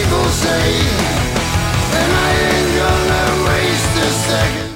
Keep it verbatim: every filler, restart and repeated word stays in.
people say, and I ain't gonna waste a second.